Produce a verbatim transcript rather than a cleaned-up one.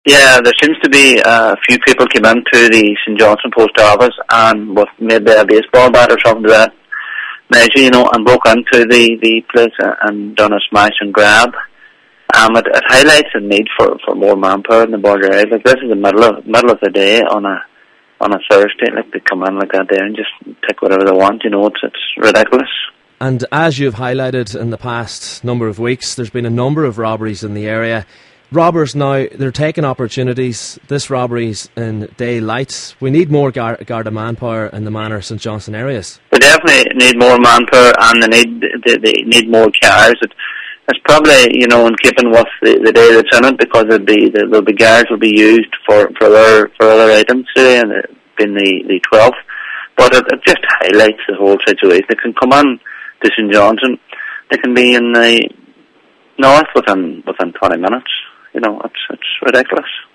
Yeah, there seems to be uh, a few people came into the Saint Johnstone post office and with maybe a baseball bat or something to that measure, you know, and broke into the, the place and done a smash and grab. Um, it, it highlights the need for, for more manpower in the border area. Like, this is the middle of middle of the day on a on a Thursday. Like, they come in like that there and just take whatever they want. You know, it's it's ridiculous. And as you've highlighted in the past number of weeks, there's been a number of robberies in the area. Robbers now, they're taking opportunities. This robbery's in daylight. We need more guard, Garda manpower in the Manor Saint Johnstone areas. We definitely need more manpower, and they need they, they need more cars. It, it's probably, you know, in keeping with the, the day that's in it, because it'll be the, there'll be cars will be used for for other for other items today, and it's been the the twelfth. But it, it just highlights the whole situation. They can come on to Saint Johnstone. They can be in the north within within twenty minutes. You know, it's it's ridiculous.